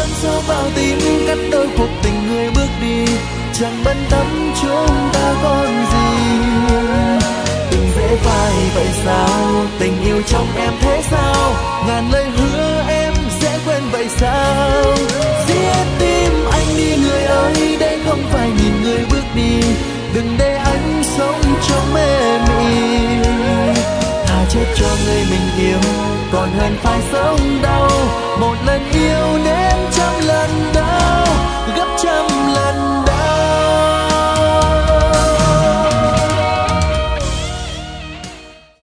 sâu vào tim, cắt đôi cuộc tình người bước đi, chẳng bận tâm chúng ta còn gì. Đừng dễ phai vậy sao, tình yêu trong em thế sao, ngàn lời hứa em sẽ quên vậy sao. Giết tim anh đi người ơi, đây không phải nhìn người bước đi, đừng để anh sống trong mê mị. Thà chết cho người mình yêu còn hơn phải sống đau